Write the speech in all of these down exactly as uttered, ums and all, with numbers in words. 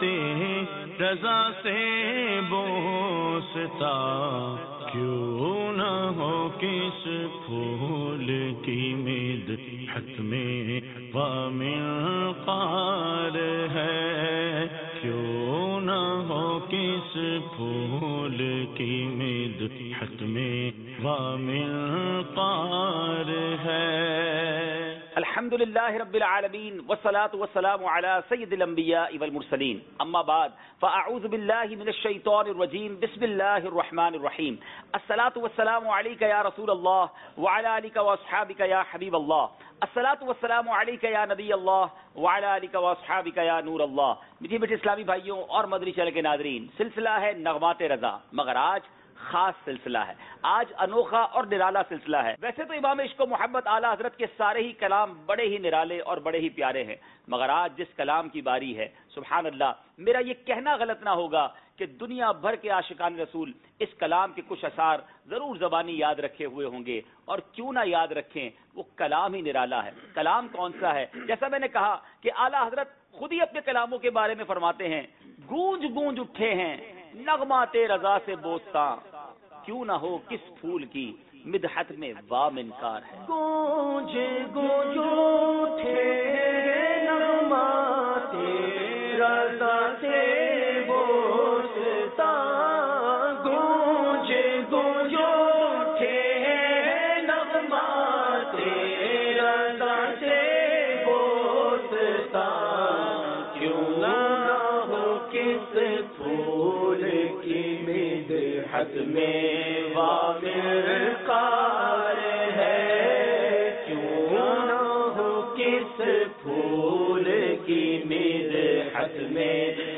رضا سے بوستا، کیوں نہ ہو کس پھول کی مدحت میں وامنقار ہے، کیوں نہ ہو کس پھول کی مدحت میں وامنقار ہے۔ الحمدللہ رب العالمین والصلاة والسلام علی سید الانبیاء والمرسلین، اما بعد فاعوذ باللہ من الشیطان الرجیم، بسم اللہ الرحمن الرحیم۔ الصلاة والسلام علیک یا رسول اللہ وعلی آلک واصحابک یا حبیب اللہ، الصلاة والسلام علیک یا نبی اللہ وعلی آلک واصحابک یا نور اللہ۔ میٹھے میٹھے اسلامی بھائیوں اور مدنی چینل کے ناظرین، سلسلہ ہے نغمات رضا، مگر آج خاص سلسلہ ہے، آج انوکھا اور نرالا سلسلہ ہے۔ ویسے تو امام عشق و محبت اعلیٰ حضرت کے سارے ہی کلام بڑے ہی نرالے اور بڑے ہی پیارے ہیں، مگر آج جس کلام کی باری ہے، سبحان اللہ، میرا یہ کہنا غلط نہ ہوگا کہ دنیا بھر کے عاشقان رسول اس کلام کے کچھ اثار ضرور زبانی یاد رکھے ہوئے ہوں گے، اور کیوں نہ یاد رکھیں، وہ کلام ہی نرالا ہے۔ کلام کون سا ہے؟ جیسا میں نے کہا کہ اعلیٰ حضرت خود ہی اپنے کلاموں کے بارے میں فرماتے ہیں، گونج گونج اٹھے ہیں نغمات رضا سے بوستا، کیوں نہ ہو کس پھول کی مدحت میں وامنقار ہے۔ گونج گونج اٹھے نغمات رضا سے بوستا، گونج گونج اٹھے نغمات رضا سے بوستا، کیوں نہ ہو کس پھول کی مدحت میں وامنقار ہے، کیوں نہ ہو کس پھول کی مدحت میں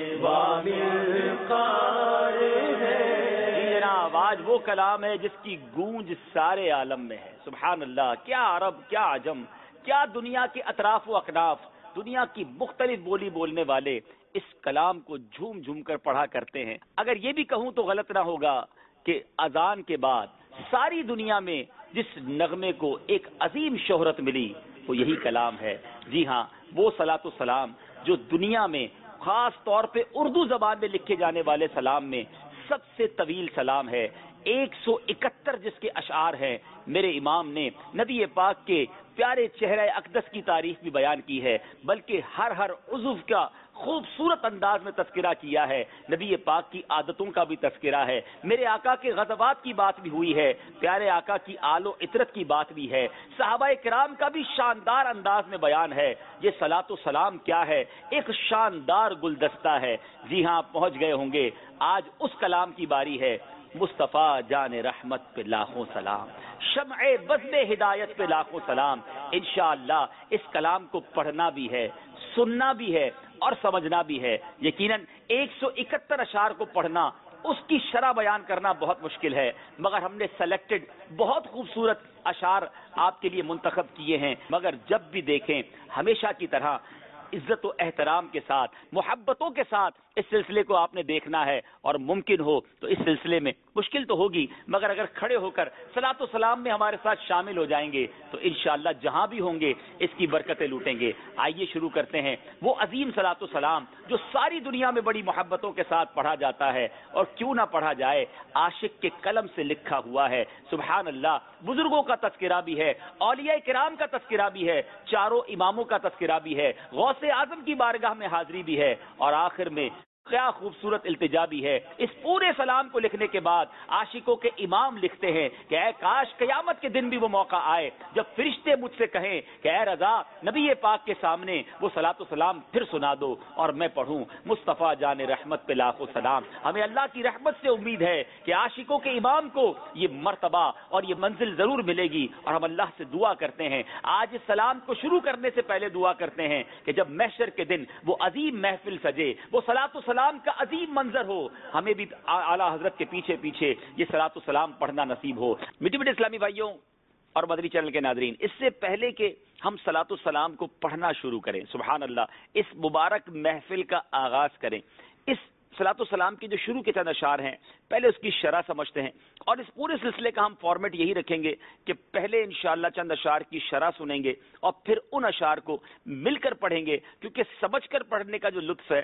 وامنقار ہے۔ جناب، آج وہ کلام ہے جس کی گونج سارے عالم میں ہے، سبحان اللہ۔ کیا عرب، کیا عجم، کیا دنیا کے اطراف و اکناف، دنیا کی مختلف بولی بولنے والے اس کلام کو جھوم جھوم کر پڑھا کرتے ہیں۔ اگر یہ بھی کہوں تو غلط نہ ہوگا کہ اذان کے بعد ساری دنیا میں جس نغمے کو ایک عظیم شہرت ملی وہ یہی کلام ہے۔ جی ہاں، وہ صلاۃ و سلام جو دنیا میں خاص طور پہ اردو زبان میں لکھے جانے والے سلام میں سب سے طویل سلام ہے، ایک سو اکہتر جس کے اشعار ہیں۔ میرے امام نے نبی پاک کے پیارے چہرہ اقدس کی تعریف بھی بیان کی ہے، بلکہ ہر ہر عضو کا خوبصورت انداز میں تذکرہ کیا ہے، نبی پاک کی عادتوں کا بھی تذکرہ ہے، میرے آقا کے غزوات کی بات بھی ہوئی ہے، پیارے آقا کی آل و عطرت کی بات بھی ہے، صحابہ کرام کا بھی شاندار انداز میں بیان ہے۔ یہ صلاۃ و سلام کیا ہے؟ ایک شاندار گلدستہ ہے۔ جی ہاں، پہنچ گئے ہوں گے، آج اس کلام کی باری ہے۔ مصطفیٰ جان رحمت پہ لاکھوں سلام، شمع بزم ہدایت پہ لاکھوں سلام۔ انشاءاللہ اس کلام کو پڑھنا بھی ہے، سننا بھی ہے اور سمجھنا بھی ہے۔ یقیناً ایک سو اکہتر اشعار کو پڑھنا، اس کی شرح بیان کرنا بہت مشکل ہے، مگر ہم نے سلیکٹڈ بہت خوبصورت اشعار آپ کے لیے منتخب کیے ہیں۔ مگر جب بھی دیکھیں، ہمیشہ کی طرح عزت و احترام کے ساتھ، محبتوں کے ساتھ اس سلسلے کو آپ نے دیکھنا ہے، اور ممکن ہو تو اس سلسلے میں مشکل تو ہوگی، مگر اگر کھڑے ہو کر صلاۃ و سلام میں ہمارے ساتھ شامل ہو جائیں گے تو انشاءاللہ جہاں بھی ہوں گے اس کی برکتیں لوٹیں گے۔ آئیے شروع کرتے ہیں وہ عظیم صلاۃ و سلام جو ساری دنیا میں بڑی محبتوں کے ساتھ پڑھا جاتا ہے، اور کیوں نہ پڑھا جائے، عاشق کے قلم سے لکھا ہوا ہے۔ سبحان اللہ، بزرگوں کا تذکرہ بھی ہے، اولیاء کرام کا تذکرہ بھی ہے، چاروں اماموں کا تذکرہ بھی ہے، غوث اعظم کی بارگاہ میں حاضری بھی ہے، اور آخر میں کیا خوبصورت التجا بھی ہے۔ اس پورے سلام کو لکھنے کے بعد عاشقوں کے امام لکھتے ہیں کہ اے کاش قیامت کے دن بھی وہ موقع آئے جب فرشتے مجھ سے کہیں کہ اے رضا، نبی پاک کے سامنے وہ صلاۃ و سلام پھر سنا دو اور میں پڑھوں مصطفیٰ جان رحمت پہ لاکھوں سلام۔ ہمیں اللہ کی رحمت سے امید ہے کہ عاشقوں کے امام کو یہ مرتبہ اور یہ منزل ضرور ملے گی، اور ہم اللہ سے دعا کرتے ہیں، آج اس سلام کو شروع کرنے سے پہلے دعا کرتے ہیں کہ جب محشر کے دن وہ عظیم محفل سجے، وہ صلاۃ و سلام کا عظیم منظر ہو، ہمیں بھی اعلیٰ حضرت کے پیچھے پیچھے یہ صلاۃ و سلام پڑھنا نصیب ہو۔ میٹھے میٹھے اسلامی بھائیوں اور مدنی چینل کے ناظرین، اس سے پہلے کہ ہم صلاۃ و سلام کو پڑھنا شروع کریں، سبحان اللہ، اس مبارک محفل کا آغاز کریں، اس صلاۃ و سلام کے جو شروع کے چند اشعار ہیں پہلے اس کی شرح سمجھتے ہیں، اور اس پورے سلسلے کا ہم فارمیٹ یہی رکھیں گے کہ پہلے انشاءاللہ چند اشعار کی شرح سنیں گے اور پھر ان اشعار کو مل کر پڑھیں گے، کیونکہ سمجھ کر پڑھنے کا جو لطف ہے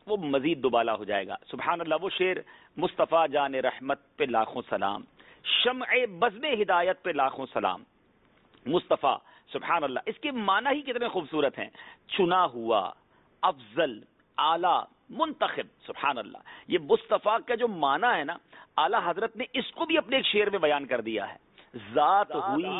وہ مزید دوبالا ہو جائے گا. سبحان اللہ. وہ شعر مصطفیٰ جان رحمت پہ لاکھوں سلام، شمع بزم ہدایت پہ لاکھوں سلام. مصطفیٰ سبحان اللہ، اس کے معنی ہی کتنے خوبصورت ہیں. چنا ہوا، افضل، اعلیٰ، منتخب. سبحان اللہ. یہ مصطفیٰ کا جو معنی ہے نا، اعلیٰ حضرت نے اس کو بھی اپنے ایک شعر میں بیان کر دیا ہے. ذات ہوئی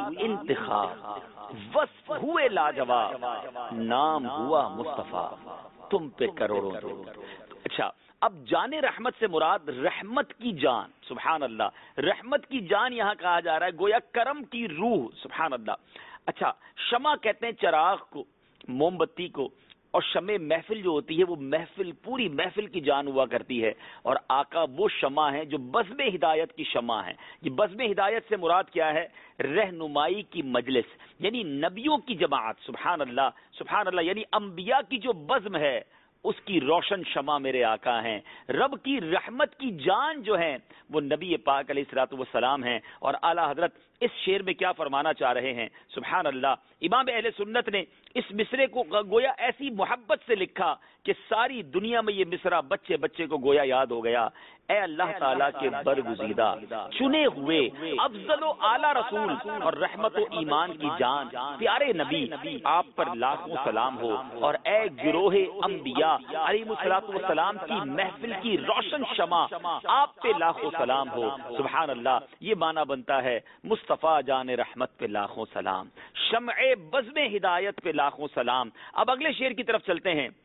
انتخاب، وصف ہوئے لاجواب، نام ہوا مصطفیٰ، تم پہ کروڑوں درود. اچھا، اب جان رحمت سے مراد رحمت کی جان. سبحان اللہ. رحمت کی جان یہاں کہا جا رہا ہے، گویا کرم کی روح. سبحان اللہ. اچھا، شمع کہتے ہیں چراغ کو، موم بتی کو، اور شمع محفل جو ہوتی ہے وہ محفل، پوری محفل کی جان ہوا کرتی ہے. اور آقا وہ شمع ہے جو بزم ہدایت کی شمع ہے. یہ بزم ہدایت سے مراد کیا ہے؟ رہنمائی کی مجلس، یعنی نبیوں کی جماعت. سبحان اللہ سبحان اللہ. یعنی انبیاء کی جو بزم ہے اس کی روشن شمع میرے آقا ہیں. رب کی رحمت کی جان جو ہیں وہ نبی پاک علیہ الصلوۃ والسلام ہیں. اور اعلیٰ حضرت اس شعر میں کیا فرمانا چاہ رہے ہیں؟ سبحان اللہ. امام اہل سنت نے اس مصرے کو گویا ایسی محبت سے لکھا کہ ساری دنیا میں یہ مصرع بچے بچے کو گویا یاد ہو گیا. اے اللہ تعالیٰ کے برگزیدہ چنے ہوئے افضل و اعلیٰ رسول اور رحمت و ایمان کی جان پیارے نبی، آپ پر لاکھوں سلام ہو. اور اے گروہ انبیاء علیہ الصلوۃ والسلام کی محفل کی روشن شمع، آپ پہ لاکھوں سلام ہو. سبحان اللہ. یہ معنی بنتا ہے مصطفیٰ جان رحمت پہ لاکھوں سلام، شمع بزم ہدایت پہ لاکھوں سلام. اب اگلے شعر کی طرف چلتے ہیں.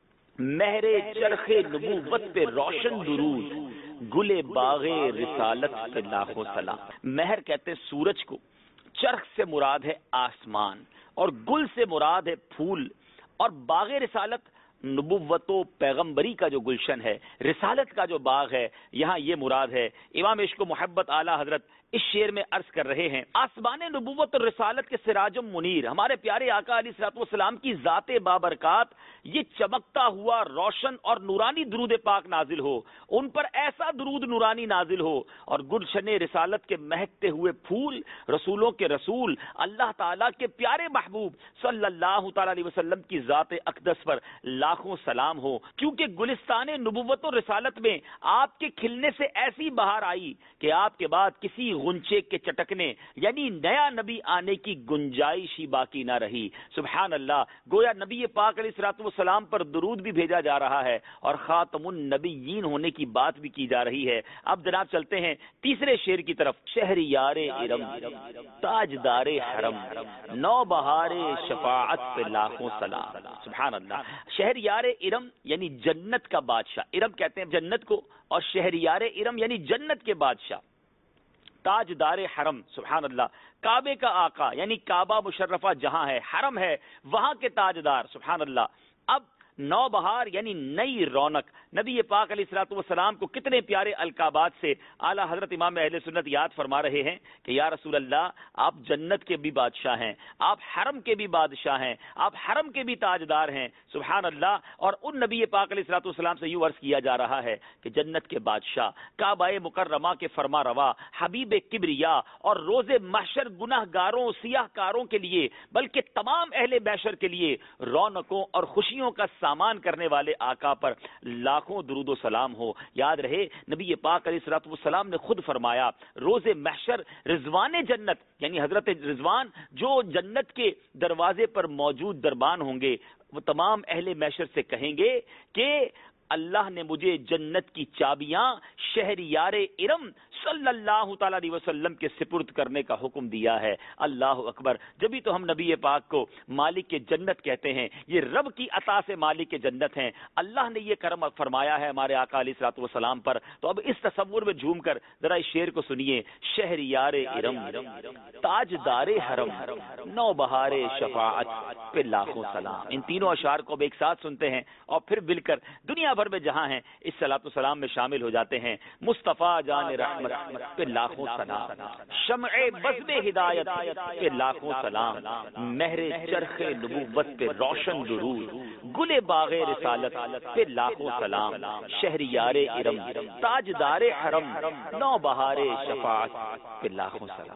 مہر چرخ نبوت پہ روشن درود، گل باغ رسالت پہ لاکھوں سلام. مہر کہتے ہیں سورج کو، چرخ سے مراد ہے آسمان، اور گل سے مراد ہے پھول، اور باغ رسالت نبوت و پیغمبری کا جو گلشن ہے، رسالت کا جو باغ ہے، یہاں یہ مراد ہے. امام عشق و محبت اعلیٰ حضرت اس شعر میں عرض کر رہے ہیں، آسمان نبوت اور رسالت کے سراجم منیر ہمارے پیارے آقا علیہ الصلوۃ والسلام کی ذات بابرکات، یہ چمکتا ہوا روشن اور نورانی درود پاک نازل ہو، ان پر ایسا درود نورانی نازل ہو. اور گلشن رسالت کے مہکتے ہوئے پھول، رسولوں کے رسول، اللہ تعالیٰ کے پیارے محبوب صلی اللہ تعالیٰ علیہ وسلم کی ذات اقدس پر لاکھوں سلام ہو. کیونکہ گلستان نبوت اور رسالت میں آپ کے کھلنے سے ایسی بہار آئی کہ آپ کے بعد کسی غنچے کے چٹکنے یعنی نیا نبی آنے کی گنجائش ہی باقی نہ رہی. سبحان اللہ. گویا نبی پاک علیہ الصلوۃ والسلام پر درود بھی بھیجا جا رہا ہے اور خاتم النبیین ہونے کی بات بھی کی جا رہی ہے. اب جناب چلتے ہیں تیسرے شعر کی طرف. شہریار ارم، تاجدار حرم، نو بہار شفاعت پہ لاکھوں سلام. سبحان اللہ. شہریار ارم یعنی جنت کا بادشاہ، ارم کہتے ہیں جنت کو، اور شہریار ارم یعنی جنت کے بادشاہ. تاجدار حرم، سبحان اللہ، کعبے کا آقا یعنی کعبہ مشرفہ جہاں ہے، حرم ہے، وہاں کے تاجدار. سبحان اللہ. اب نو بہار یعنی نئی رونق. نبی پاک علیہ الصلوۃ والسلام کو کتنے پیارے القابات سے اعلیٰ حضرت امام اہل سنت یاد فرما رہے ہیں کہ یا رسول اللہ، آپ جنت کے بھی بادشاہ ہیں، آپ حرم کے بھی بادشاہ ہیں، آپ حرم کے بھی تاجدار ہیں. سبحان اللہ. اور ان نبی پاک علیہ الصلوۃ والسلام سے یوں عرض کیا جا رہا ہے کہ جنت کے بادشاہ، کعبہ مکرمہ کے فرما روا، حبیب کبریا، اور روز محشر گناہ گاروں سیاہ کاروں کے لیے بلکہ تمام اہل محشر کے لیے رونقوں اور خوشیوں کا سامان کرنے والے آقا پر لاکھوں درود و سلام ہو. یاد رہے نبی پاک علیہ الصلوۃ والسلام نے خود فرمایا، روز محشر رضوان جنت یعنی حضرت رضوان جو جنت کے دروازے پر موجود دربان ہوں گے، وہ تمام اہل محشر سے کہیں گے کہ اللہ نے مجھے جنت کی چابیاں شہریار ارم صلی اللہ تعالیٰ علیہ وسلم کے سپرد کرنے کا حکم دیا ہے. اللہ اکبر. جبھی تو ہم نبی پاک کو مالک کے جنت کہتے ہیں. یہ رب کی عطا سے مالک کے جنت ہیں. اللہ نے یہ کرم فرمایا ہے ہمارے آقا علیہ الصلوۃ والسلام پر. تو اب اس تصور میں جھوم کر ذرا اس شعر کو سنیے. شہریار ارم، تاجدار حرم، نو بہار شفاعت پہ لاکھوں سلام. ان تینوں اشعار کو اب ایک ساتھ سنتے ہیں اور پھر مل کر دنیا بھر میں جہاں ہیں اس صلاۃ والسلام میں شامل ہو جاتے ہیں. مصطفیٰ جان رحمت پہ لاکھوں سلام، شمع بزم ہدایت پہ لاکھوں سلام، مہر چرخ نبوت پہ روشن درود، گل باغ رسالت پہ لاکھوں سلام، شہریار ارم، تاجدار حرم، نو بہار شفاعت پہ لاکھوں سلام.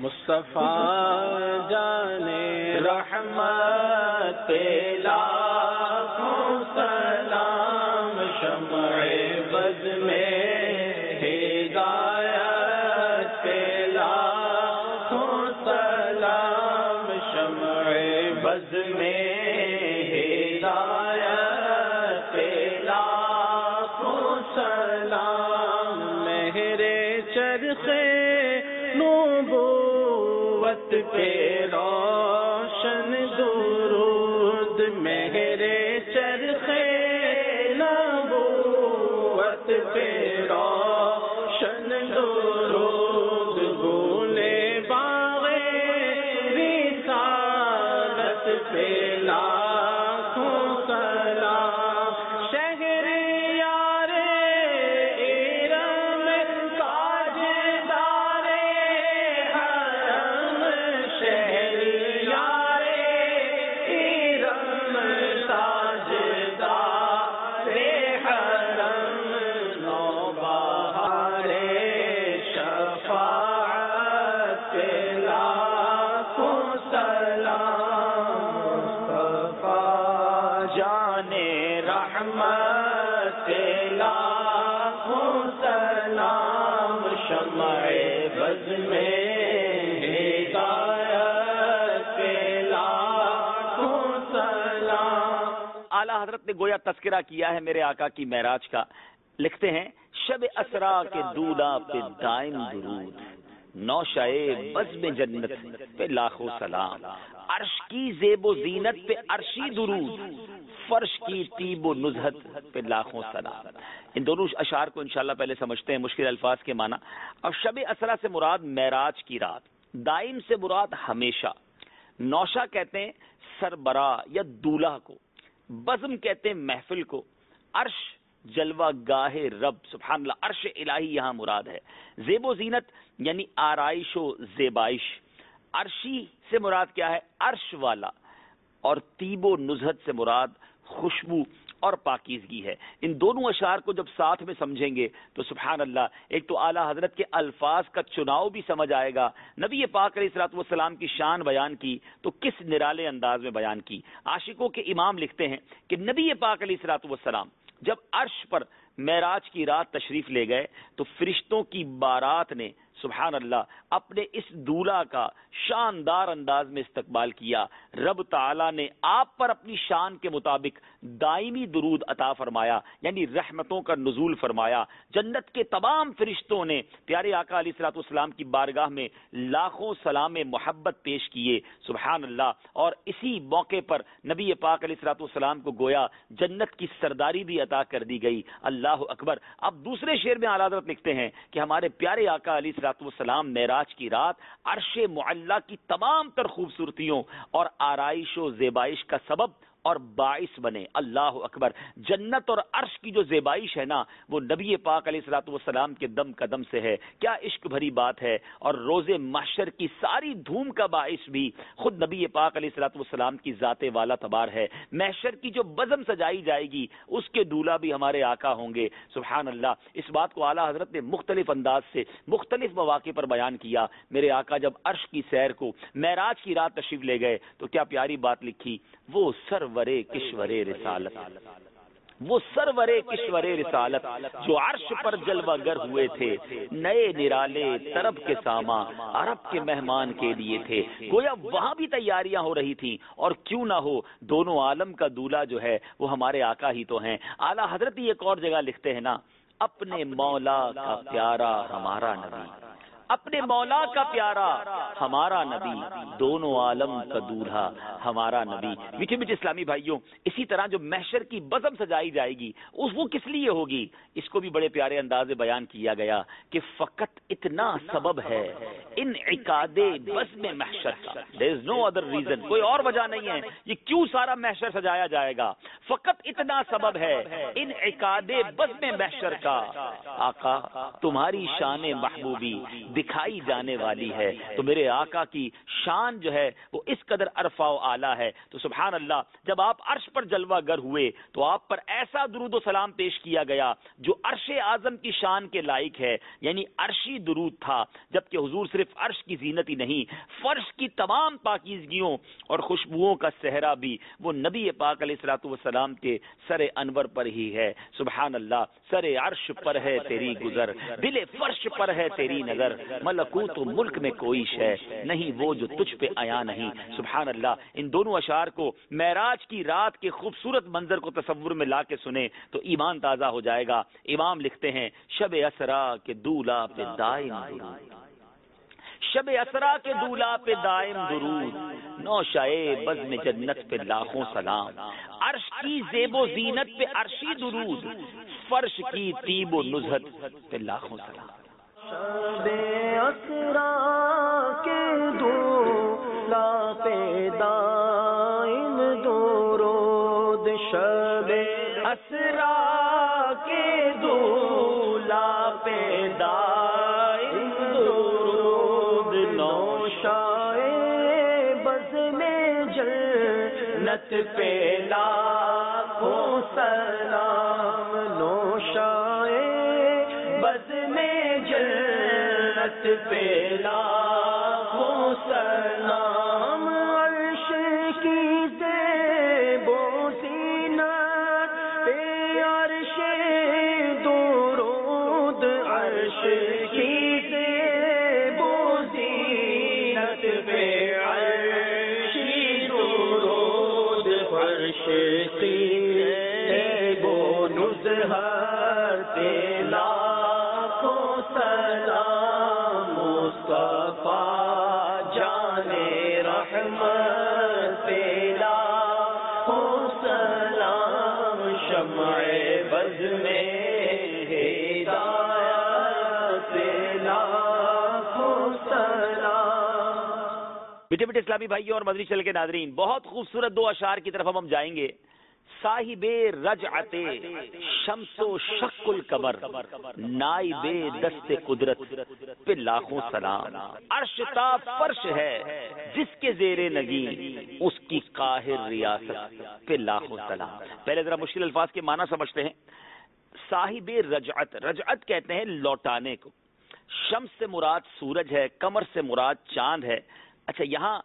مصطفیٰ جان رحمت پہ لاکھوں سلام، بز میں ہدایت لاکھوں سلام مہرے چرخے نبوت پہ روشن درود مہرے چرخے نبوت پہ روشن درود بولے باغے رسالت پہ لاکھوں سلام شہر یار ارم تاجدار حرم شہر یار ارم تاجدار حرم نوبہار شفاعت پہ لاکھوں سلام مصطفیٰ جان رحمت پہ لاکھوں سلام شمع بز میں ہدایت پہ لاکھوں سلام. اعلیٰ حضرت نے گویا تذکرہ کیا ہے میرے آقا کی معراج کا. لکھتے ہیں شب اسرا کے دولہ پہ دائم درود نوشائے بزم جنت پہ لاکھوں سلام عرش کی زیب و زینت پہ عرشی درود فرش کی طیب و نزہت پہ لاکھوں سلام. ان دونوں اشعار کو انشاءاللہ پہلے سمجھتے ہیں مشکل الفاظ کے معنی. اور شب اسرا سے مراد معراج کی رات، دائم سے مراد ہمیشہ، نوشا کہتے ہیں سربراہ یا دولہا کو، بزم کہتے ہیں محفل کو، عرش جلوہ گاہ رب سبحان اللہ عرش الہی یہاں مراد ہے، زیب و زینت یعنی آرائش و زیبائش، عرشی سے مراد کیا ہے عرش والا، اور طیب و نزہت سے مراد خوشبو اور پاکیزگی ہے. ان دونوں اشعار کو جب ساتھ میں سمجھیں گے تو سبحان اللہ ایک تو اعلیٰ حضرت کے الفاظ کا چناؤ بھی سمجھ آئے گا. نبی پاک علیہ الصلوۃ والسلام کی شان بیان کی تو کس نرالے انداز میں بیان کی. عاشقوں کے امام لکھتے ہیں کہ نبی پاک علیہ الصلوۃ والسلام جب عرش پر معراج کی رات تشریف لے گئے تو فرشتوں کی بارات نے سبحان اللہ اپنے اس دولہا کا شاندار انداز میں استقبال کیا. رب تعالی نے آپ پر اپنی شان کے مطابق دائمی درود عطا فرمایا یعنی رحمتوں کا نزول فرمایا. جنت کے تمام فرشتوں نے پیارے آقا علیہ الصلوۃ والسلام کی بارگاہ میں لاکھوں سلام محبت پیش کیے سبحان اللہ. اور اسی موقع پر نبی پاک علیہ الصلوۃ والسلام کو گویا جنت کی سرداری بھی عطا کر دی گئی. اللہ اکبر. اب دوسرے شعر میں اعلیٰ حضرت لکھتے ہیں کہ ہمارے پیارے آقا علیہ الصلوۃ والسلام معراج کی رات عرش معلی کی تمام تر خوبصورتیوں اور آرائش و زیبائش کا سبب اور باعث بنے. اللہ اکبر. جنت اور عرش کی جو زیبائش ہے نا وہ نبی پاک علیہ الصلوۃ والسلام کے دم قدم سے ہے. کیا عشق بھری بات ہے. اور روز محشر کی ساری دھوم کا باعث بھی خود نبی پاک علیہ الصلوۃ والسلام کی ذات والا تبار ہے. محشر کی جو بزم سجائی جائے گی اس کے دولہا بھی ہمارے آقا ہوں گے. سبحان اللہ. اس بات کو اعلیٰ حضرت نے مختلف انداز سے مختلف مواقع پر بیان کیا. میرے آقا جب عرش کی سیر کو معراج کی رات تشریف لے گئے تو کیا پیاری بات لکھی. وہ سرورے کشورے رسالت وہ سرورے کشورے رسالت جو عرش پر جلوہ گر ہوئے تھے نئے نرالے طرب کے ساما عرب کے مہمان کے لیے تھے. گویا وہاں بھی تیاریاں ہو رہی تھیں اور کیوں نہ ہو دونوں عالم کا دولہا جو ہے وہ ہمارے آقا ہی تو ہیں. اعلیٰ حضرت ایک اور جگہ لکھتے ہیں نا اپنے مولا کا پیارا ہمارا نبی اپنے مولا کا پیارا ہمارا نبی دونوں عالم کا دولہا ہمارا نبی. میٹھے میٹھے اسلامی بھائیوں اسی طرح جو محشر کی بزم سجائی جائے گی اس وہ کس لیے ہوگی اس کو بھی بڑے پیارے انداز میں بیان کیا گیا کہ فقط اتنا سبب ہے انعقاد بزم محشر کا. there is no other reason. کوئی اور وجہ نہیں ہے یہ کیوں سارا محشر سجایا جائے گا. فقط اتنا سبب ہے انعقاد بزم محشر کا. آقا تمہاری شان محبوبی دکھائی جانے والی ہے. تو میرے آقا کی شان جو ہے وہ اس قدر عرفہ و اعلیٰ ہے. تو سبحان اللہ جب آپ عرش پر جلوہ گر ہوئے تو آپ پر ایسا درود و سلام پیش کیا گیا جو عرش اعظم کی شان کے لائق ہے یعنی عرشی درود تھا. جبکہ حضور صرف عرش کی زینت ہی نہیں فرش کی تمام پاکیزگیوں اور خوشبوؤں کا صحرا بھی وہ نبی پاک علیہ الصلوۃ والسلام کے سر انور پر ہی ہے. سبحان اللہ. سر عرش پر ہے تیری گزر دل فرش پر ہے تیری نظر ملکوت و ملک میں کوئی شے نہیں وہ جو تجھ پہ آیا نہیں. سبحان اللہ. ان دونوں اشعار کو معراج کی رات کے خوبصورت منظر کو تصور میں لا کے سنیں تو ایمان تازہ ہو جائے گا. امام لکھتے ہیں شب اسرا کے دولا پہ دائم درود, شب اسرا کے دولا پہ دائم درود, نوشائے بزم جنت پہ لاکھوں سلام, عرش کی زیب و زینت پہ عرشی درود, فرش کی طیب و نزہت پہ لاکھوں سلام. شب اسرا کے دولا پہ دائم درود, شب اسرا کے دولا پہ دائم درود, نوشائے بزم جنت پہ لاکھوں سلام, نوشائے بزم جنت پہ لاکھوں سلام, عرش کی زیب و زینت پہ عرش درود, عرش کی زیب و زینت پہ عرش درود, فرش کی زیب و نزہت پہ لاکھوں سلام, مصطفیٰ جان رحمت پہ لاکھوں سلام, شمع بز میں ہدایت پہ لاکھوں سلام. بیٹے بیٹے اسلامی بھائیوں اور مدنی چل کے ناظرین, بہت خوبصورت دو اشعار کی طرف ہم جائیں گے. صاحب رجعت شمس و شق القمر, نائب دست قدرت پہ لاکھوں سلام, عرش تا فرش ہے جس کے زیر نگین اس کی قاہر ریاست پہ لاکھوں سلام. پہلے ذرا مشکل الفاظ کے معنی سمجھتے ہیں. صاحب رجعت, رجعت کہتے ہیں لوٹانے کو. شمس سے مراد سورج ہے, قمر سے مراد چاند ہے. اچھا یہاں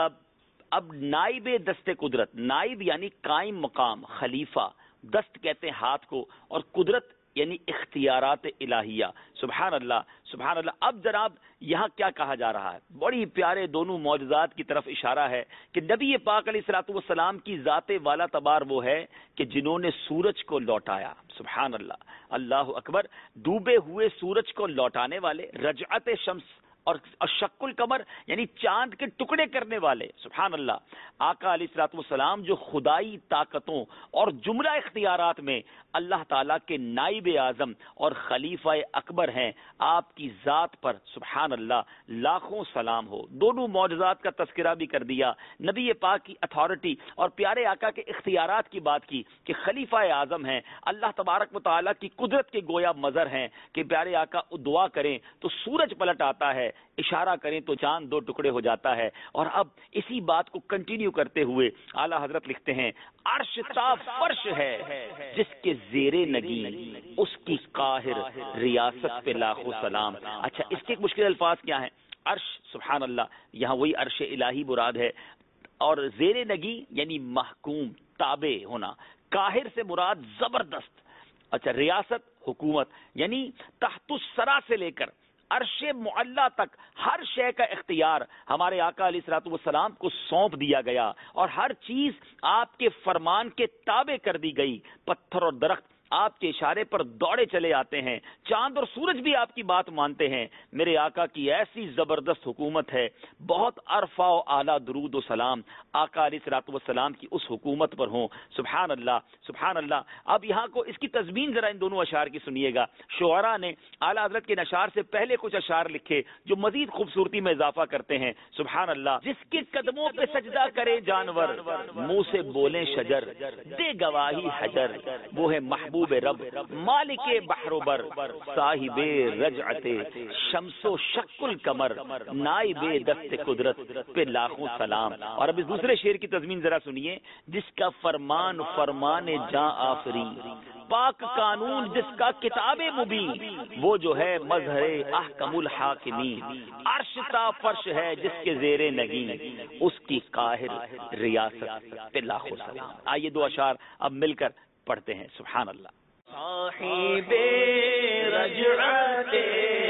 اب نائب دست قدرت, نائب یعنی قائم مقام, خلیفہ, دست کہتے ہیں ہاتھ کو, اور قدرت یعنی اختیارات الہیہ. سبحان اللہ سبحان اللہ. اب جناب یہاں کیا کہا جا رہا ہے؟ بڑی پیارے دونوں معجزات کی طرف اشارہ ہے کہ نبی پاک علیہ الصلوۃ والسلام کی ذات والا تبار وہ ہے کہ جنہوں نے سورج کو لوٹایا. سبحان اللہ اللہ اکبر. ڈوبے ہوئے سورج کو لوٹانے والے, رجعت شمس اور شق القمر یعنی چاند کے ٹکڑے کرنے والے. سبحان اللہ. آقا علیہ الصلوۃ والسلام جو خدائی طاقتوں اور جملہ اختیارات میں اللہ تعالیٰ کے نائب اعظم اور خلیفہ اکبر ہیں, آپ کی ذات پر سبحان اللہ لاکھوں سلام ہو. دونوں معجزات کا تذکرہ بھی کر دیا, نبی پاک کی اتھارٹی اور پیارے آقا کے اختیارات کی بات کی کہ خلیفہ اعظم ہیں, اللہ تبارک و تعالیٰ کی قدرت کے گویا مظہر ہیں کہ پیارے آقا دعا کریں تو سورج پلٹ آتا ہے, اشارہ کریں تو چاند دو ٹکڑے ہو جاتا ہے. اور اب اسی بات کو کنٹینیو کرتے ہوئے اعلیٰ حضرت لکھتے ہیں عرش تا فرش ہے جس کے زیر نگین اس کی قاہر ریاست پہ لاکھوں سلام. اچھا اس کے مشکل الفاظ کیا ہیں؟ عرش سبحان اللہ, یہاں وہی عرش الہی مراد ہے, اور زیر نگی یعنی محکوم تابع ہونا, قاہر سے مراد زبردست. اچھا ریاست حکومت یعنی تحت السرا سے لے کر عرش معلا تک ہر شے کا اختیار ہمارے آقا علیہ الصلوۃ والسلام کو سونپ دیا گیا, اور ہر چیز آپ کے فرمان کے تابع کر دی گئی. پتھر اور درخت آپ کے اشارے پر دوڑے چلے آتے ہیں, چاند اور سورج بھی آپ کی بات مانتے ہیں. میرے آقا کی ایسی زبردست حکومت ہے, بہت عرفہ و اعلیٰ درود و سلام آقا علیہ الصلوۃ والسلام کی اس حکومت پر ہوں. سبحان اللہ سبحان اللہ. اب یہاں کو اس کی تضمین ذرا ان دونوں اشعار کی سنیے گا. شعراء نے اعلیٰ حضرت کے اشعار سے پہلے کچھ اشعار لکھے جو مزید خوبصورتی میں اضافہ کرتے ہیں. سبحان اللہ. جس کے قدموں پہ سجدہ کرے جانور, منہ سے بولیں شجر, دے گواہی حجر, وہ ہے محبوب رب مالک بحر و بر, صاحب رجعت شمس و شق القمر, نائب دست قدرت پہ لاکھوں سلام. اور اب اس دوسرے شعر کی تضمین ذرا سنیے. جس کا فرمان فرمان جاں آفری, پاک قانون جس کا کتاب مبین, وہ جو ہے مظہر احکم الحاکمین, عرش تا فرش ہے جس کے زیر نگین اس کی قاہر ریاست پہ لاکھوں سلام. آئیے دو اشعار اب مل کر پڑھتے ہیں. سبحان اللہ. صاحب رجعت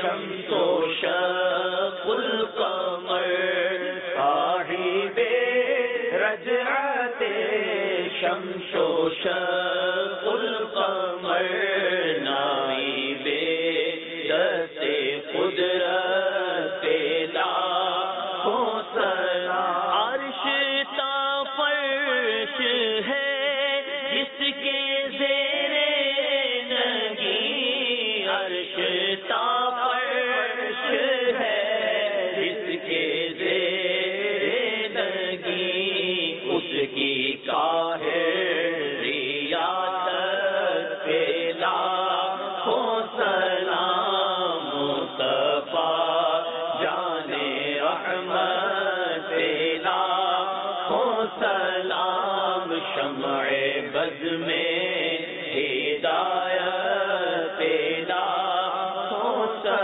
شمس و شق القمر صاحب رجعت شمس و شق القمر نائب دست قدرت لاکھوں سلام عرش تا فرش ہے جس کے زیر نگیں عرش تا فرش ہے جس کے زیر نگیں اس کی قاہر ریاست پہ لاکھوں سلام مصطفیٰ جان رحمت پہ لاکھوں سلام شمع بز میں ہدایت پہ لاکھوں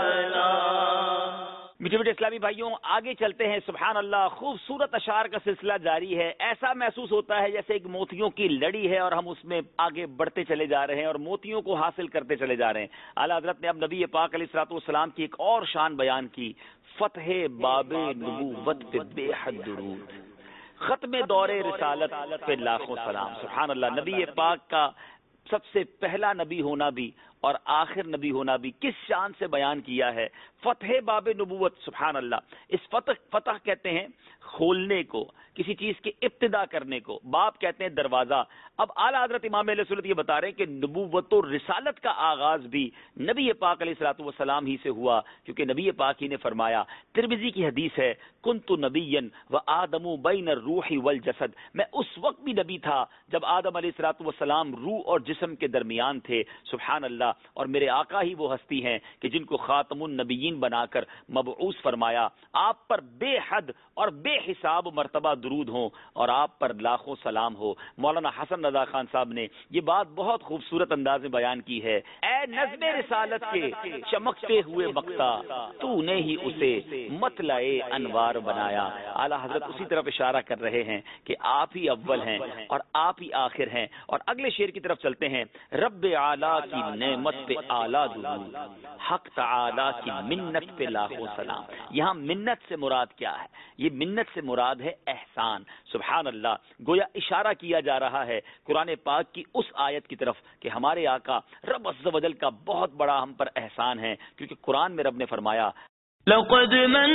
سلام۔ میٹھے میٹھے اسلامی بھائیوں، آگے چلتے ہیں۔ سبحان اللہ، خوبصورت اشعار کا سلسلہ جاری ہے۔ ایسا محسوس ہوتا ہے جیسے ایک موتیوں کی لڑی ہے اور ہم اس میں آگے بڑھتے چلے جا رہے ہیں اور موتیوں کو حاصل کرتے چلے جا رہے ہیں۔ اعلیٰ حضرت نے اب نبی پاک علیہ الصلوۃ والسلام کی ایک اور شان بیان کی، فتح باب نبوت پہ بے حد درود، ختم دور رسالت پہ لاکھوں سلام۔ سبحان اللہ، نبی پاک کا سب سے پہلا نبی ہونا بھی اور آخر نبی ہونا بھی کس شان سے بیان کیا ہے۔ فتح باب نبوت، سبحان اللہ، اس فتح فتح کہتے ہیں کھولنے کو، کسی چیز کی ابتدا کرنے کو، باب کہتے ہیں دروازہ۔ اب اعلیٰ حضرت امام علیہ سنت یہ بتا رہے ہیں کہ نبوت و رسالت کا آغاز بھی نبی پاک علیہ الصلوۃ والسلام ہی سے ہوا، کیونکہ نبی پاک ہی نے فرمایا، ترمذی کی حدیث ہے، کنت نبیا و آدم بین الروح والجسد، میں اس وقت بھی نبی تھا جب آدم علیہ الصلوۃ والسلام روح اور جسم کے درمیان تھے۔ سبحان اللہ، اور میرے آقا ہی وہ ہستی ہیں کہ جن کو خاتم النبیین بنا کر مبعوث فرمایا۔ آپ پر بے حد اور بے حساب مرتبہ درود ہوں اور آپ پر لاکھوں سلام ہو۔ مولانا حسن رضا خان صاحب نے یہ بات بہت خوبصورت انداز میں بیان کی ہے۔ اے نظم رسالت کے چمکتے ہوئے مقتا، تو نے ہی اسے مطلع انوار بنایا۔ اعلیٰ حضرت اسی طرف اشارہ کر رہے ہیں کہ آپ ہی اول ہیں اور آپ ہی آخر ہیں۔ اور اگلے شعر کی طرف چلتے ہیں، رب اعلیٰ کی نعمت پہ اعلیٰ درود، حق تعالی کی منت پہ لاکھوں سلام۔ یہاں منت سے مراد کیا ہے؟ یہ منت سے مراد ہے احسان۔ سبحان اللہ، گویا اشارہ کیا جا رہا ہے قرآن پاک کی اس آیت کی طرف کہ ہمارے آقا رب عز و جل کا بہت بڑا ہم پر احسان ہے، کیونکہ قرآن میں رب نے فرمایا، لقد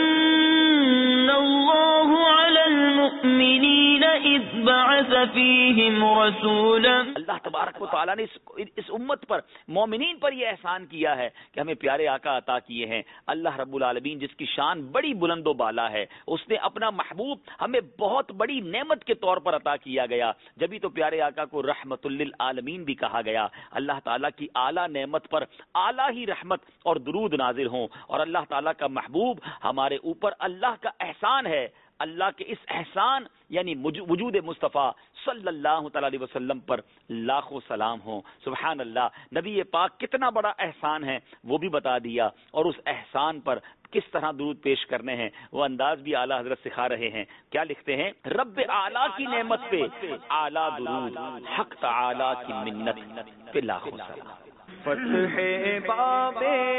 من الله على المؤمنين إذ بعث فيهم رسولا۔ اللہ تبارک و تعالیٰ نے اس, اس امت پر، مومنین پر یہ احسان کیا ہے کہ ہمیں پیارے آقا عطا کیے ہیں۔ اللہ رب العالمین جس کی شان بڑی بلند و بالا ہے، اس نے اپنا محبوب ہمیں بہت بڑی نعمت کے طور پر عطا کیا گیا، جبھی تو پیارے آقا کو رحمت للعالمین بھی کہا گیا۔ اللہ تعالیٰ کی اعلیٰ نعمت پر اعلیٰ ہی رحمت اور درود نازل ہوں، اور اللہ تعالیٰ کا محبوب ہمارے اوپر اللہ کا احسان ہے۔ اللہ کے اس احسان یعنی وجود مصطفیٰ صلی اللہ تعالی علیہ وسلم پر لاکھوں سلام ہوں۔ سبحان اللہ، نبی پاک کتنا بڑا احسان ہے وہ بھی بتا دیا، اور اس احسان پر کس طرح درود پیش کرنے ہیں وہ انداز بھی اعلیٰ حضرت سکھا رہے ہیں۔ کیا لکھتے ہیں؟ رب اعلیٰ کی نعمت پہ اعلیٰ درود، حق تعالی کی منت پہ لاکھوں سلام۔ فتح باب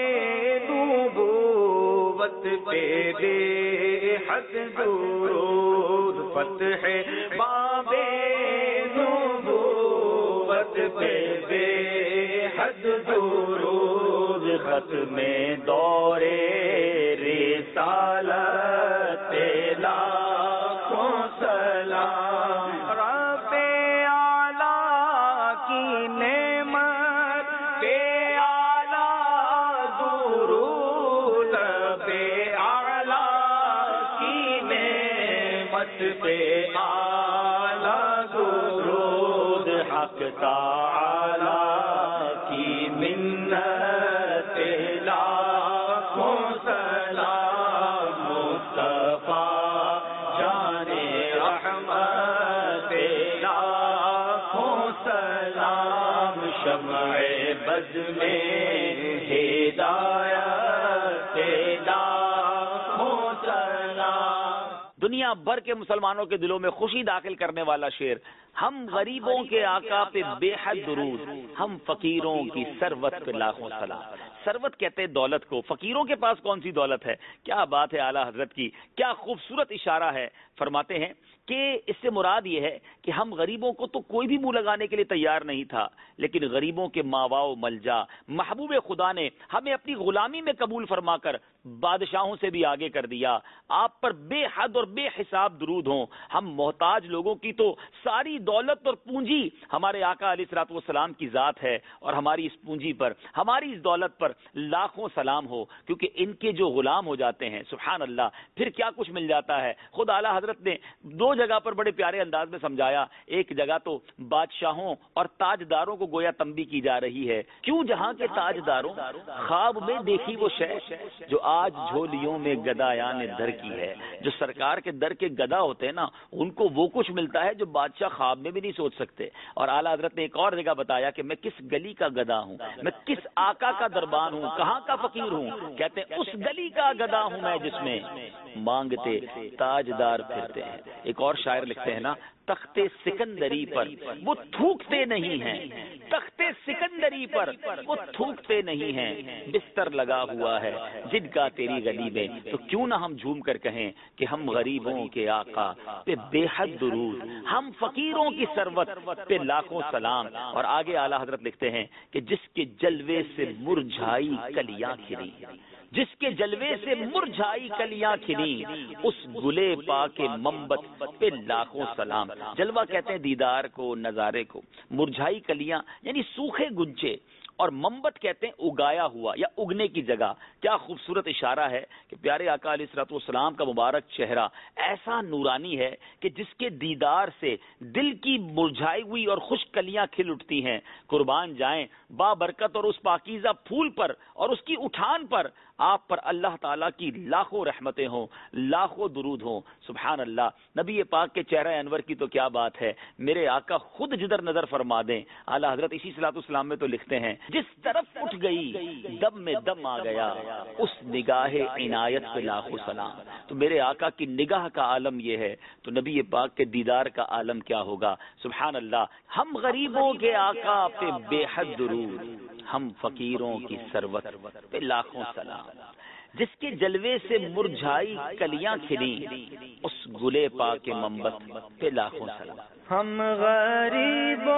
نبوت پہ بے حد درود، فتح باب نبوت پہ بے حد درود، ختم دور رسالت پہ لاکھوں سلام۔ رب اعلیٰ کی نعمت پہ اعلیٰ درود، رب اعلیٰ کی نعمت پہ اعلیٰ درود، حق تعالی کی منت پہ لاکھوں سلام، مصطفیٰ جان رحمت پہ لاکھوں سلام، شمع بز میں ہدایت پہ لاکھوں سلام۔ دنیا بھر کے مسلمانوں کے دلوں میں خوشی داخل کرنے والا شعر، ہم غریبوں کے آقا پہ بے حد درود، ہم فقیروں کی ثروت پہ لاکھوں سلام۔ ثروت کہتے ہیں دولت کو، فقیروں کے پاس کون سی دولت ہے؟ کیا بات ہے اعلیٰ حضرت کی، کیا خوبصورت اشارہ ہے. فرماتے ہیں کہ اس سے مراد یہ ہے کہ ہم غریبوں کو تو کوئی بھی منہ لگانے کے لیے تیار نہیں تھا، لیکن غریبوں کے ماوا و ملجا محبوب خدا نے ہمیں اپنی غلامی میں قبول فرما کر بادشاہوں سے بھی آگے کر دیا. آپ پر بے حد اور بے حساب درود ہوں. ہم محتاج لوگوں کی تو ساری دولت اور پونجی ہمارے آقا علیہ الصلوۃ والسلام کی ذات ہے، اور ہماری اس پونجی پر، ہماری اس دولت پر لاکھوں سلام ہو، کیونکہ ان کے جو غلام ہو جاتے ہیں سبحان اللہ پھر کیا کچھ مل جاتا ہے. خود اعلیٰ حضرت نے دو جگہ پر بڑے پیارے انداز میں سمجھایا. ایک جگہ تو بادشاہوں اور تاجداروں کو گویا تنبیہ کی جا رہی ہے، کیوں جہاں کے تاجداروں خواب میں دیکھی وہ شے جو آج جھولیوں میں گدایان در کی ہے. جو سرکار کے در کے گدا ہوتے ہیں نا، ان کو وہ کچھ ملتا ہے جو بادشاہ خواب میں بھی نہیں سوچ سکتے. اور اعلیٰ حضرت نے ایک اور جگہ بتایا کہ میں کس گلی کا گدا ہوں، میں کس آقا کا دربان ہوں، کہاں کا فقیر ہوں. کہتے ہیں اس گلی کا گدا ہوں میں جس میں مانگتے تاجدار پھرتے ہیں. ایک اور شاعر لکھتے ہیں نا، تخت سکندری پر وہ تھوکتے نہیں ہیں، تخت سکندری پر وہ تھوکتے نہیں ہیں، بستر لگا ہوا ہے جن کا تیری گلی میں. تو کیوں نہ ہم جھوم کر کہیں کہ ہم غریبوں کے آقا پہ بے حد درود، ہم فقیروں کی ثروت پہ لاکھوں سلام. اور آگے اعلیٰ حضرت لکھتے ہیں کہ جس کے جلوے سے مرجھائی کلیاں کھلی، جس کے جلوے سے مرجھائی کلیاں کھلی، اس گلے پاک منبت پہ لاکھوں سلام. جلوہ کہتے ہیں دیدار کو، نظارے کو. مرجھائی کلیاں یعنی سوکھے گنچے، اور منبت کہتے ہیں اگایا ہوا یا اگنے کی جگہ. کیا خوبصورت اشارہ ہے کہ پیارے آقا علیہ الصلوۃ والسلام کا مبارک چہرہ ایسا نورانی ہے کہ جس کے دیدار سے دل کی مرجھائی ہوئی اور خشک کلیاں کھل اٹھتی ہیں. قربان جائیں بابرکت اور اس پاکیزہ پھول پر اور اس کی اٹھان پر آپ پر اللہ تعالیٰ کی لاکھوں رحمتیں ہوں، لاکھوں درود ہوں. سبحان اللہ. نبی پاک کے چہرہ انور کی تو کیا بات ہے. میرے آقا خود جدھر نظر فرما دیں. اعلیٰ حضرت اسی صلاۃ والسلام میں تو لکھتے ہیں، جس طرف اٹھ گئی دم میں دم آ گیا، اس نگاہ عنایت پہ لاکھوں سلام. تو میرے آقا کی نگاہ کا عالم یہ ہے، تو نبی پاک کے دیدار کا عالم کیا ہوگا. سبحان اللہ. ہم غریبوں کے آقا پہ بے حد درود، ہم فقیروں کی ثروت پہ لاکھوں سلام. جس کے جلوے سے مرجھائی کلیاں کھلی، اس گلے پاک منبت پہ لاکھوں سلام. ہم غریبوں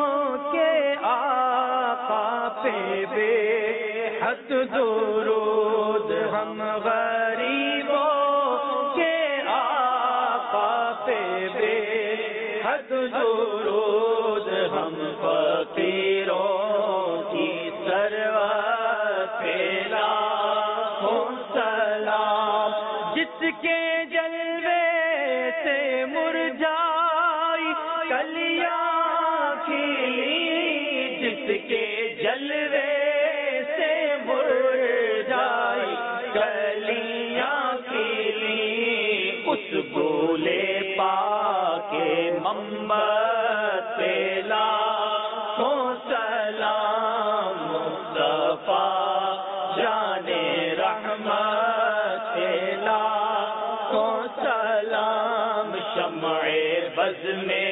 کے آقا پہ بے حد درود، ہم غریبوں کے آقا پہ بے حد درود، ہم فقیروں کی ثروت پہ لاکھوں سلام. جس کے جلوے سے مرجھائی کلیاں کھلی، جس کے جلوے سے مرجھائی کلیاں کھلی، اس گولے پاک منبت پہ لاکھوں سلام. مصطفیٰ جان رحمت پہ لاکھوں سلام. شمع بز میں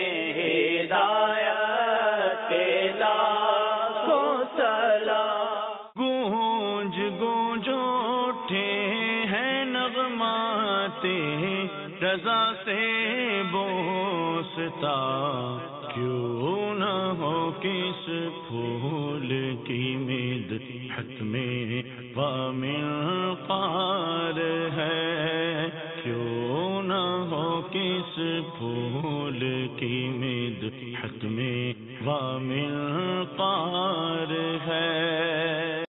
ہدایت پہ لاکھوں سلام. گونج گونج اٹھے ہیں نغمات رضا سے بوستا، کیوں نہ ہو کس پھول کی مدحت میں ومنقار ہے، کیوں نہ ہو کس پھول کی مدحت میں ومنقار ہے.